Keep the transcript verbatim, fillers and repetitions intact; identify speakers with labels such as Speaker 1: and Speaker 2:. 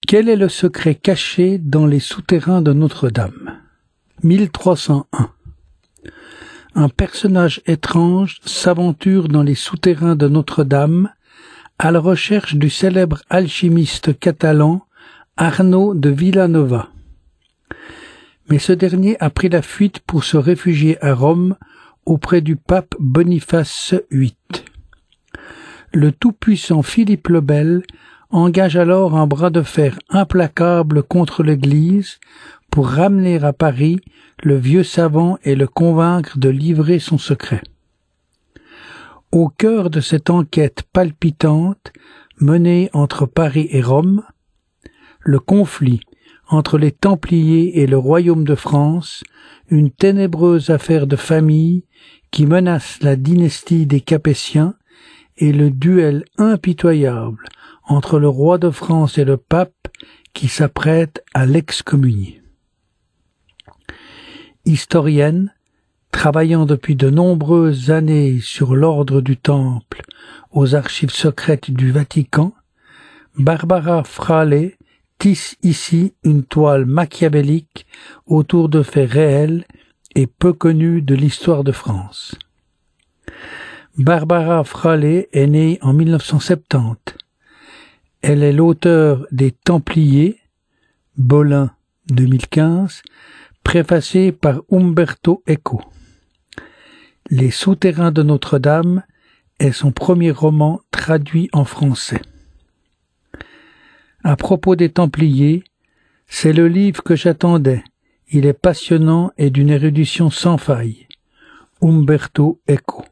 Speaker 1: Quel est le secret caché dans les souterrains de Notre-Dame? mille trois cent un. Un personnage étrange s'aventure dans les souterrains de Notre-Dame à la recherche du célèbre alchimiste catalan Arnaud de Vilanova. Mais ce dernier a pris la fuite pour se réfugier à Rome auprès du pape Boniface huit. Le tout-puissant Philippe le Bel engage alors un bras de fer implacable contre l'Église pour ramener à Paris le vieux savant et le convaincre de livrer son secret. Au cœur de cette enquête palpitante menée entre Paris et Rome, le conflit entre les Templiers et le royaume de France, une ténébreuse affaire de famille qui menace la dynastie des Capétiens, et le duel impitoyable entre le roi de France et le pape qui s'apprête à l'excommunier. Historienne, travaillant depuis de nombreuses années sur l'ordre du Temple aux archives secrètes du Vatican, Barbara Frale tisse ici une toile machiavélique autour de faits réels et peu connus de l'histoire de France. Barbara Frale est née en mille neuf cent soixante-dix. Elle est l'auteure des Templiers, Bolin deux mille quinze, préfacé par Umberto Eco. Les Souterrains de Notre-Dame est son premier roman traduit en français. À propos des Templiers, c'est le livre que j'attendais. Il est passionnant et d'une érudition sans faille. Umberto Eco.